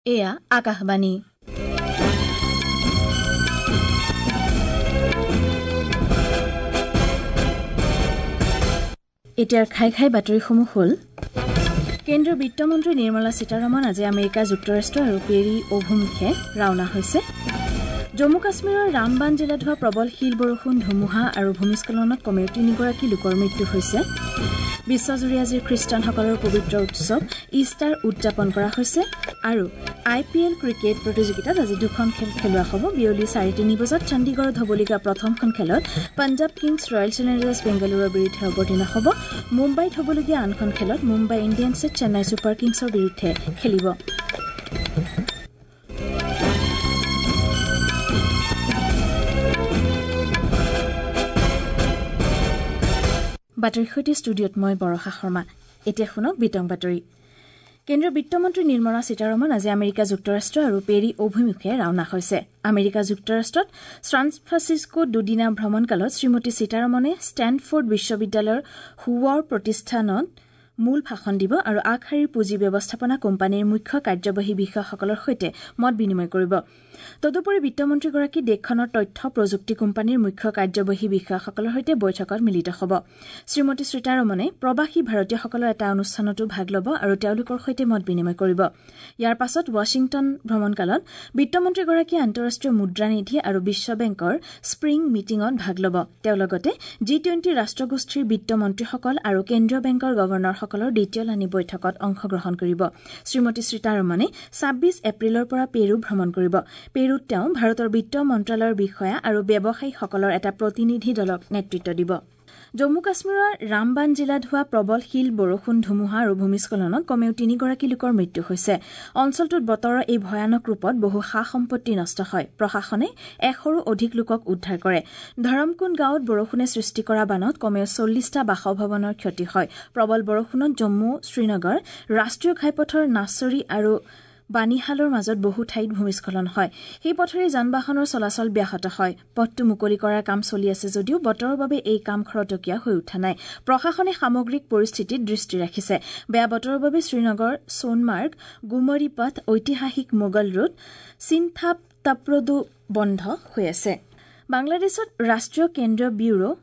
এয়া আকাশবাণী। এতিয়াৰ খাই বাতৰিসমূহ হ'ল কেন্দ্ৰীয় বিত্তমন্ত্ৰী নিৰ্মলা সীতাৰমণ আজি আমেৰিকা যুক্তৰাষ্ট্ৰ আৰু পেৰি অভিমুখে ৰাওনা হৈছে। জম্মু কাশ্মীৰৰ ৰামবান জিলাত হোৱা প্ৰবল শিল বৰষুণ, ধুমুহা আৰু ভূমিস্খলনত কমেও 3গৰাকী লোকৰ মৃত্যু হৈছে। বিশ্বজুৰি আজি খ্ৰীষ্টানসকলৰ পবিত্ৰ উৎসৱ ইষ্টাৰ উদযাপন কৰা হৈছে। আৰু IPL ক্ৰিকেট প্ৰতিযোগিতাত আজি দুখন খেল খেলোৱা হ'ব। বিয়লি 3:30 বজাত চণ্ডীগড়ত হ'বলগীয়া প্ৰথমখন খেলত পাঞ্জাৱ কিংছ ৰয়েল চেলেঞ্জাৰ্ছ বেংগালুৰুৰ বিৰুদ্ধে অৱতীৰ্ণ হ'ব। মুম্বাইত হ'বলগীয়া আনখন খেলত মুম্বাই ইণ্ডিয়ানছে চেন্নাই ছুপাৰ কিংছৰ বিৰুদ্ধে খেলিব। বাতৰিৰ সৈতে ষ্টুডিঅ'ত মই বৰষা শৰ্মা। এতিয়া শুনক বিতং বাতৰি। কেন্দ্ৰীয় বিত্তমন্ত্ৰী নিৰ্মলা সীতাৰমণ আজি আমেৰিকা যুক্তৰাষ্ট্ৰ আৰু পেৰি অভিমুখে ৰাওনা হৈছে। আমেৰিকা যুক্তৰাষ্ট্ৰত ছান ফ্ৰান্সিস্কোত দুদিনীয়া ভ্ৰমণকালত শ্ৰীমতী সীতাৰমণে ষ্টেনফৰ্ড বিশ্ববিদ্যালয়ৰ হুৱৰ প্ৰতিষ্ঠানত মূল ভাষণ দিব আৰু আগশাৰীৰ পুঁজি ব্যৱস্থাপনা কোম্পানীৰ মুখ্য কাৰ্যবাহী বিষয়াসকলৰ সৈতে মত বিনিময় কৰিব। তদুপৰি বিত্তমন্ত্ৰীগৰাকী দেশখনৰ তথ্য প্ৰযুক্তি কোম্পানীৰ মুখ্য কাৰ্যবাহী বিষয়াসকলৰ সৈতে বৈঠকত মিলিত হ'ব। শ্ৰীমতী সীতাৰমণে প্ৰৱাসী ভাৰতীয়সকলৰ এটা অনুষ্ঠানতো ভাগ ল'ব আৰু তেওঁলোকৰ সৈতে মত বিনিময় কৰিব। ইয়াৰ পাছত ৱাশ্বিংটন ভ্ৰমণকালত বিত্তমন্ত্ৰীগৰাকীয়ে আন্তঃৰাষ্ট্ৰীয় মুদ্ৰানিধি আৰু বিশ্ব বেংকৰ স্প্ৰিং মিটিঙত ভাগ ল'ব। তেওঁ লগতে G20 ৰাষ্ট্ৰগোষ্ঠীৰ বিত্তমন্ত্ৰীসকল আৰু কেন্দ্ৰীয় বেংকৰ গভৰ্ণৰসকলৰ দ্বিতীয়লানি বৈঠকত অংশগ্ৰহণ কৰিব। শ্ৰীমতী সীতাৰমণে 26 এপ্ৰিলৰ পৰা পেৰু ভ্ৰমণ কৰিব। পেৰুত তেওঁ ভাৰতৰ বিত্ত মন্ত্ৰালয়ৰ বিষয়া আৰু ব্যৱসায়ীসকলৰ এটা প্ৰতিনিধি দলক নেতৃত্ব দিব। জম্মু কাশ্মীৰৰ ৰামবান জিলাত হোৱা প্ৰবল শিল বৰষুণ, ধুমুহা আৰু ভূমিস্খলনত কমেও 3গৰাকী লোকৰ মৃত্যু হৈছে। অঞ্চলটোত বতৰৰ এই ভয়ানক ৰূপত বহু সা-সম্পত্তি নষ্ট হয়। প্ৰশাসনে 100ৰো অধিক লোকক উদ্ধাৰ কৰে। ধৰমকুণ্ড গাঁৱত বৰষুণে সৃষ্টি কৰা বানত কমেও 40টা বাসভৱনৰ ক্ষতি হয়। প্ৰবল বৰষুণত জম্মু শ্ৰীনগৰ ৰাষ্ট্ৰীয় ঘাইপথৰ নাছৰী আৰু বানিহালৰ মাজত বহু ঠাইত ভূমিস্খলন হয়। সেই পথেৰে যান-বাহনৰ চলাচল ব্যাহত হয়। পথটো মুকলি কৰাৰ কাম চলি আছে যদিও বতৰৰ বাবে এই কাম খৰতকীয়া হৈ উঠা নাই। প্ৰশাসনে সামগ্ৰিক পৰিস্থিতিত দৃষ্টি ৰাখিছে। বেয়া বতৰৰ বাবে শ্ৰীনগৰ, সোণমাৰ্গ, গুমৰি পথ, ঐতিহাসিক মোগল ৰোড, চিনথাপ তাপ্ৰদু বন্ধ হৈ আছে। বাংলাদেশত ৰাষ্ট্ৰীয় কেন্দ্ৰীয় ব্যুৰো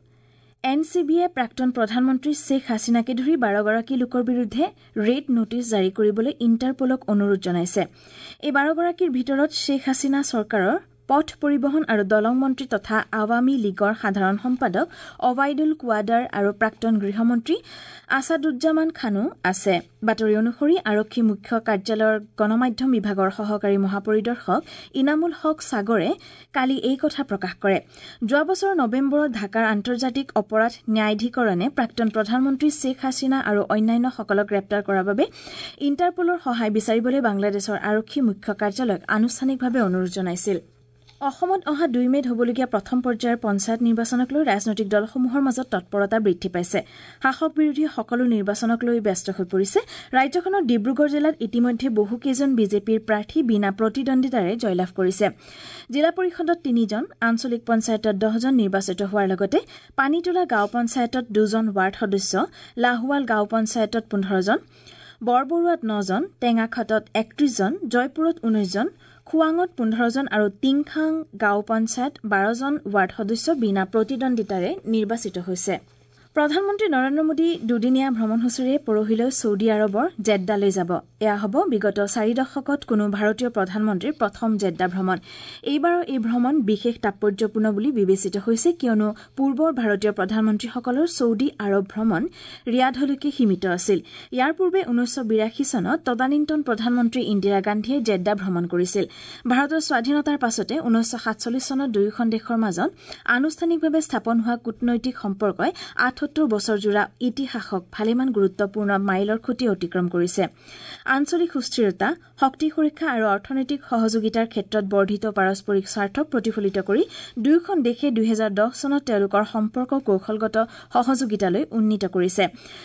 NCBয়ে প্ৰাক্তন প্ৰধানমন্ত্ৰী শ্বেখ হাছিনাকে ধৰি 12গৰাকী লোকৰ বিৰুদ্ধে ৰেড নোটিছ জাৰি কৰিবলৈ ইণ্টাৰপলক অনুৰোধ জনাইছে। এই 12গৰাকীৰ ভিতৰত শ্বেখ হাছিনা চৰকাৰৰ পথ পৰিবহণ আৰু দলং মন্ত্ৰী তথা আৱামী লীগৰ সাধাৰণ সম্পাদক অবাইদুল কোৱাডাৰ আৰু প্ৰাক্তন গৃহমন্ত্ৰী আছাদুজ্জামান খানো আছে। বাতৰি অনুসৰি আৰক্ষী মুখ্য কাৰ্যালয়ৰ গণমাধ্যম বিভাগৰ সহকাৰী মহাপৰিদৰ্শক ইনামুল হক সাগৰে কালি এই কথা প্ৰকাশ কৰে। যোৱা বছৰ নৱেম্বৰত ঢাকাৰ আন্তৰ্জাতিক অপৰাধ ন্যায়াধিকৰণে প্ৰাক্তন প্ৰধানমন্ত্ৰী শ্বেখ হাছিনা আৰু অন্যান্যসকলক গ্ৰেপ্তাৰ কৰাৰ বাবে ইণ্টাৰপলৰ সহায় বিচাৰিবলৈ বাংলাদেশৰ আৰক্ষী মুখ্য কাৰ্যালয়ক আনুষ্ঠানিকভাৱে অনুৰোধ জনাইছিল। অসমত অহা 2 মে'ত হ'বলগীয়া প্ৰথম পৰ্যায়ৰ পঞ্চায়ত নিৰ্বাচনক লৈ ৰাজনৈতিক দলসমূহৰ মাজত তৎপৰতা বৃদ্ধি পাইছে। শাসক বিৰোধী সকলো নিৰ্বাচনক লৈ ব্যস্ত হৈ পৰিছে। ৰাজ্যখনৰ ডিব্ৰুগড় জিলাত ইতিমধ্যে বহুকেইজন বিজেপিৰ প্ৰাৰ্থী বিনা প্ৰতিদ্বন্দ্বিতাৰে জয়লাভ কৰিছে। জিলা পৰিষদত 3জন, আঞ্চলিক পঞ্চায়তত 10জন নিৰ্বাচিত হোৱাৰ লগতে পানীতোলা গাঁও পঞ্চায়তত 2জন ৱাৰ্ড সদস্য, লাহোৱাল গাঁও পঞ্চায়তত 15জন, বৰবৰুৱাত 9জন, টেঙাখাটত 31জন, জয়পুৰত 19জন, খুৱাঙত 15জন আৰু টিংখাং গাঁও পঞ্চায়ত 12জন ৱাৰ্ড সদস্য বিনা প্ৰতিদ্বন্দ্বিতাৰে নিৰ্বাচিত হৈছে। প্ৰধানমন্ত্ৰী নৰেন্দ্ৰ মোদী দুদিনীয়া ভ্ৰমণসূচীৰে পৰহিলৈ ছৌদি আৰবৰ জেড্ডালৈ যাব। এয়া হ'ব বিগত 4 দশকত কোনো ভাৰতীয় প্ৰধানমন্ত্ৰীৰ প্ৰথম জেড্ডা ভ্ৰমণ। এইবাৰৰ এই ভ্ৰমণ বিশেষ তাৎপৰ্যপূৰ্ণ বুলি বিবেচিত হৈছে, কিয়নো পূৰ্বৰ ভাৰতীয় প্ৰধানমন্ত্ৰীসকলৰ ছৌদি আৰৱ ভ্ৰমণ ৰিয়াধলৈকে সীমিত আছিল। ইয়াৰ পূৰ্বে 1982 চনত তদানীন্তন প্ৰধানমন্ত্ৰী ইন্দিৰা গান্ধীয়ে জেড্ডা ভ্ৰমণ কৰিছিল। ভাৰতৰ স্বাধীনতাৰ পাছতে 1947 চনত দুয়োখন দেশৰ মাজত আনুষ্ঠানিকভাৱে স্থাপন হোৱা কূটনৈতিক সম্পৰ্কই 78 বছৰজোৰা ইতিহাসক ভালেমান গুৰুত্বপূৰ্ণ মাইলৰ খুঁটি অতিক্ৰম কৰিছে। আঞ্চলিক সুস্থিৰতা, শক্তি সুৰক্ষা আৰু অৰ্থনৈতিক সহযোগিতাৰ ক্ষেত্ৰত বৰ্ধিত পাৰস্পৰিক স্বাৰ্থক প্ৰতিফলিত কৰি দুয়োখন দেশে 2010 চনত তেওঁলোকৰ সম্পৰ্ক কৌশলগত সহযোগিতালৈ উন্নীত কৰিছে।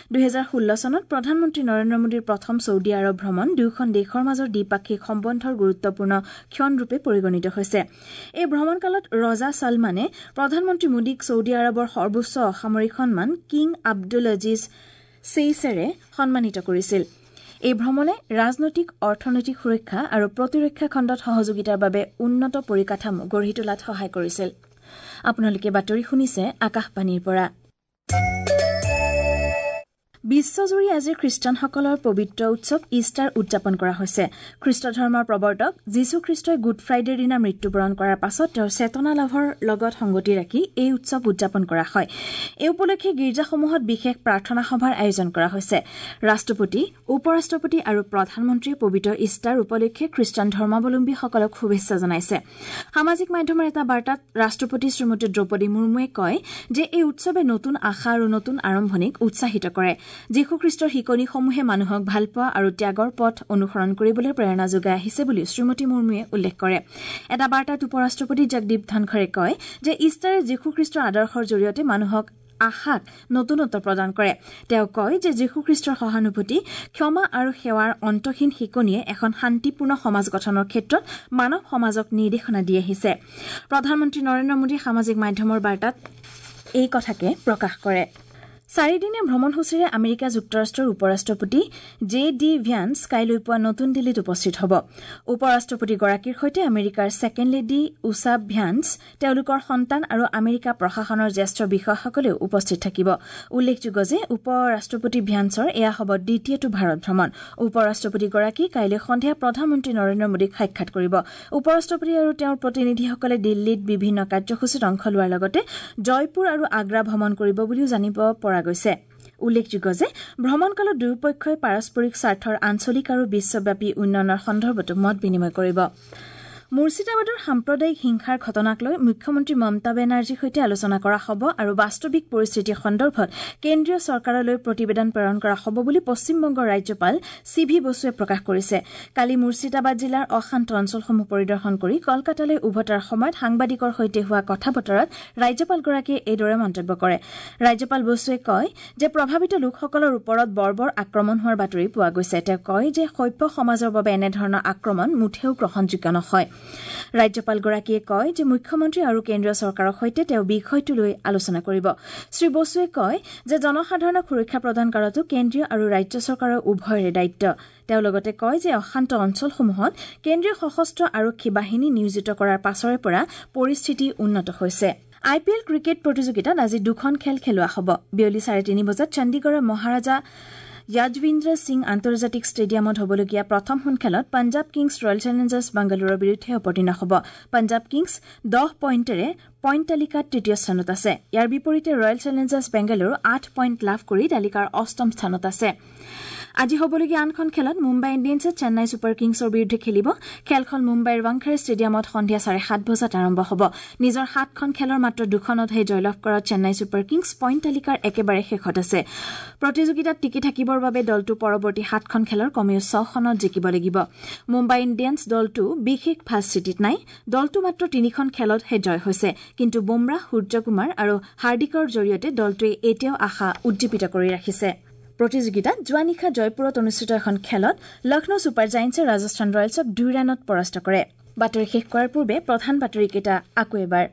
2016 চনত প্ৰধানমন্ত্ৰী নৰেন্দ্ৰ মোদীৰ প্ৰথম ছৌদি আৰৱ ভ্ৰমণ দুয়োখন দেশৰ মাজৰ দ্বিপাক্ষিক সম্বন্ধৰ গুৰুত্বপূৰ্ণ ক্ষণৰূপে পৰিগণিত হৈছে। এই ভ্ৰমণকালত ৰজা ছলমানে প্ৰধানমন্ত্ৰী মোদীক ছৌদি আৰৱৰ সৰ্বোচ্চ অসামৰিক সন্মান কিং আব্দুল আজিজ ছেইছেৰে সন্মানিত কৰিছিল। এই ভ্ৰমণে ৰাজনৈতিক অৰ্থনৈতিক সুৰক্ষা আৰু প্ৰতিৰক্ষা খণ্ডত সহযোগিতাৰ বাবে উন্নত পৰিকাঠামো গঢ়ি তোলাত সহায় কৰিছিল আপোনালোকে বাতৰি শুনিছে আকাশবাণীৰ পৰা বিশ্বজুৰি আজি খ্ৰীষ্টানসকলৰ পবিত্ৰ উৎসৱ ইষ্টাৰ উদযাপন কৰা হৈছে খ্ৰীষ্ট ধৰ্মৰ প্ৰৱৰ্তক যীশু খ্ৰীষ্টই গুড ফ্ৰাইডেৰ দিনা মৃত্যুবৰণ কৰাৰ পাছত তেওঁৰ চেতনা লাভৰ লগত সংগতি ৰাখি এই উৎসৱ উদযাপন কৰা হয় এই উপলক্ষে গীৰ্জাসমূহত বিশেষ প্ৰাৰ্থনা সভাৰ আয়োজন কৰা হৈছে ৰাষ্ট্ৰপতি উপৰাষ্ট্ৰপতি আৰু প্ৰধানমন্ত্ৰীয়ে পবিত্ৰ ইষ্টাৰ উপলক্ষে খ্ৰীষ্টান ধৰ্মাৱলম্বীসকলক শুভেচ্ছা জনাইছে সামাজিক মাধ্যমৰ এটা বাৰ্তাত ৰাষ্ট্ৰপতি শ্ৰীমতী দ্ৰৌপদী মুৰ্মুৱে কয় যে এই উৎসৱে নতুন আশা আৰু নতুন আৰম্ভণিক উৎসাহিত কৰে যীশুখ্ৰীষ্টৰ শিকনিসমূহে মানুহক ভালপোৱা আৰু ত্যাগৰ পথ অনুসৰণ কৰিবলৈ প্ৰেৰণা যোগাই আহিছে বুলি শ্ৰীমতী মুৰ্মুৱে উল্লেখ কৰে এটা বাৰ্তাত উপৰাষ্ট্ৰপতি জগদীপ ধনখৰে কয় যে ইষ্টাৰে যীশুখ্ৰীষ্টৰ আদৰ্শৰ জৰিয়তে মানুহক আশাক নতুনত্ব প্ৰদান কৰে তেওঁ কয় যে যীশুখ্ৰীষ্টৰ সহানুভূতি ক্ষমা আৰু সেৱাৰ অন্তহীন শিকনিয়ে এখন শান্তিপূৰ্ণ সমাজ গঠনৰ ক্ষেত্ৰত মানৱ সমাজক নিৰ্দেশনা দি আহিছে প্ৰধানমন্ত্ৰী নৰেন্দ্ৰ মোদীয়ে সামাজিক মাধ্যমৰ বাৰ্তাত এই কথাকে প্ৰকাশ কৰে 4 দিনীয়া ভ্ৰমণসূচীৰে আমেৰিকা যুক্তৰাষ্ট্ৰৰ উপৰাষ্ট্ৰপতি জে.ডি. ভ্যান্স কাইলৈ পুৱা নতুন দিল্লীত উপস্থিত হ'ব উপৰাষ্ট্ৰপতিগৰাকীৰ সৈতে আমেৰিকাৰ ছেকেণ্ড লেডি উষা ভ্যান্স তেওঁলোকৰ সন্তান আৰু আমেৰিকা প্ৰশাসনৰ জ্যেষ্ঠ বিষয়াসকলেও উপস্থিত থাকিব উল্লেখযোগ্য যে উপৰাষ্ট্ৰপতি ভ্যান্সৰ এয়া হ'ব দ্বিতীয়টো ভাৰত ভ্ৰমণ উপৰাষ্ট্ৰপতিগৰাকী কাইলৈ সন্ধিয়া প্ৰধানমন্ত্ৰী নৰেন্দ্ৰ মোদীক সাক্ষাৎ কৰিব উপৰাষ্ট্ৰপতি আৰু তেওঁৰ প্ৰতিনিধিসকলে দিল্লীত বিভিন্ন কাৰ্যসূচীত অংশ লোৱাৰ লগতে জয়পুৰ আৰু আগ্ৰা ভ্ৰমণ কৰিব বুলিও জানিব পৰা গৈছে উল্লেখযোগ্য যে ভ্ৰমণকালত দুয়োপক্ষই পাৰস্পৰিক স্বাৰ্থৰ আঞ্চলিক আৰু বিশ্বব্যাপী উন্নয়নৰ সন্দৰ্ভতো মত বিনিময় কৰিব মুৰ্ছিদাবাদৰ সাম্প্ৰদায়িক হিংসাৰ ঘটনাক লৈ মুখ্যমন্ত্ৰী মমতা বেনাৰ্জীৰ সৈতে আলোচনা কৰা হ'ব আৰু বাস্তৱিক পৰিস্থিতিৰ সন্দৰ্ভত কেন্দ্ৰীয় চৰকাৰলৈ প্ৰতিবেদন প্ৰেৰণ কৰা হ'ব বুলি পশ্চিমবংগৰ ৰাজ্যপাল চি.ভি. বসুৱে প্ৰকাশ কৰিছে কালি মুৰ্ছিদাবাদ জিলাৰ অশান্ত অঞ্চলসমূহ পৰিদৰ্শন কৰি কলকাতালৈ উভতাৰ সময়ত সাংবাদিকৰ সৈতে হোৱা কথা-বতৰাত ৰাজ্যপালগৰাকীয়ে এইদৰে মন্তব্য কৰে ৰাজ্যপাল বসুৱে কয় যে প্ৰভাৱিত লোকসকলৰ ওপৰত বৰ্বৰ আক্ৰমণ হোৱাৰ বাতৰি পোৱা গৈছে তেওঁ কয় যে সভ্য সমাজৰ বাবে এনেধৰণৰ আক্ৰমণ মুঠেও গ্ৰহণযোগ্য নহয় ৰাজ্যপালগৰাকীয়ে কয় যে মুখ্যমন্ত্ৰী আৰু কেন্দ্ৰীয় চৰকাৰৰ সৈতে তেওঁ বিষয়টো লৈ আলোচনা কৰিব শ্ৰী বসুৱে কয় যে জনসাধাৰণক সুৰক্ষা প্ৰদান কৰাটো কেন্দ্ৰীয় আৰু ৰাজ্য চৰকাৰৰ উভয়ৰে দায়িত্ব তেওঁ লগতে কয় যে অশান্ত অঞ্চলসমূহত কেন্দ্ৰীয় সশস্ত্ৰ আৰক্ষী বাহিনী নিয়োজিত কৰাৰ পাছৰে পৰা পৰিস্থিতি উন্নত হৈছে IPL ক্ৰিকেট প্ৰতিযোগিতাত আজি দুখন খেল খেলোৱা হ'ব বিয়লি 3:30 বজাত চণ্ডীগড়ৰ মহাৰাজা याजविंद्र सिंह आंतर्जातिक स्टेडियामत हबलगिया प्रथमখন খেলত पंजाब किंग्स रॉयल चैलेंजर्स बेंगलुरुৰ বিৰুদ্ধে অৱতীৰ্ণ হ'ব पंजाब किंग्स 10 পইণ্টেৰে পইণ্ট তালিকাত তৃতীয় স্থানত আছে ইয়াৰ বিপৰীতে ৰয়েল চেলেঞ্জাৰ্ছ বেংগালুৰু 8 পইণ্ট লাভ কৰি তালিকাৰ অষ্টম স্থানত আছে আজি হবলগীয়া আনখন খেলত মুম্বাই ইণ্ডিয়ানছে চেন্নাই ছুপাৰ কিংছৰ বিৰুদ্ধে খেলিব খেলখন মুম্বাইৰ ৱাংখেড়ে ষ্টেডিয়ামত সন্ধিয়া 7:30 বজাত আৰম্ভ হ'ব নিজৰ 7খন খেলৰ মাত্ৰ দুখনতহে জয়লাভ কৰা চেন্নাই ছুপাৰ কিংছ পইণ্ট তালিকাৰ একেবাৰে শেষত আছে প্ৰতিযোগিতাত টিকি থাকিবৰ বাবে দলটো পৰৱৰ্তী 7খন খেলৰ কমেও 6খনত জিকিব লাগিব মুম্বাই ইণ্ডিয়ানছ দলটো বিশেষ ভাল স্থিতিত নাই দলটো মাত্ৰ 3খন খেলতহে জয় হৈছে কিন্তু বুমৰাহ সূৰ্যকুমাৰ আৰু হাৰ্দিকৰ জৰিয়তে দলটোৱে এতিয়াও আশা উজ্জীৱিত কৰি ৰাখিছে প্ৰতিযোগিতাত যোৱানিশা জয়পুৰত অনুষ্ঠিত এখন খেলত লক্ষ্ণৌ ছুপাৰ জায়েন্টছে ৰাজস্থান ৰয়েলছক 2 ৰানত পৰাস্ত কৰে বাতৰি শেষ কৰাৰ পূৰ্বে প্ৰধান বাতৰিকেইটা আকৌ এবাৰ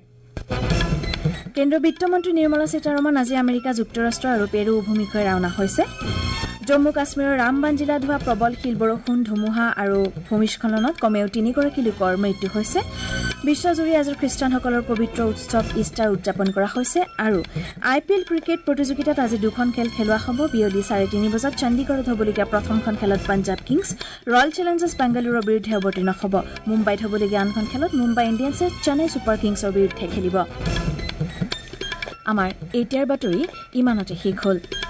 কেন্দ্ৰীয় বিত্তমন্ত্ৰী নিৰ্মলা সীতাৰমণ আজি আমেৰিকা যুক্তৰাষ্ট্ৰ আৰু পেৰু অভিমুখে ৰাওনা হৈছে জম্মু কাশ্মীৰৰ ৰামবান জিলাত হোৱা প্ৰবল শিলবৰষুণ ধুমুহা আৰু ভূমিস্খলনত কমেও 3গৰাকী লোকৰ মৃত্যু হৈছে বিশ্বজুৰি আজি খ্ৰীষ্টানসকলৰ পবিত্ৰ উৎসৱ ইষ্টাৰ উদযাপন কৰা হৈছে আৰু IPL ক্ৰিকেট প্ৰতিযোগিতাত আজি দুখন খেল খেলোৱা হ'ব বিয়লি 3:30 বজাত চণ্ডীগড়ত হ'বলগীয়া প্ৰথমখন খেলত পাঞ্জাব কিংছ ৰয়েল চেলেঞ্জাৰ্ছ বেংগালুৰুৰ বিৰুদ্ধে অৱতীৰ্ণ হ'ব মুম্বাইত হ'বলগীয়া আনখন খেলত মুম্বাই ইণ্ডিয়ানছে চেন্নাই ছুপাৰ কিংছৰ বিৰুদ্ধে খেলিব আমাৰ এতিয়াৰ বাতৰি ইমানতে শেষ হ'ল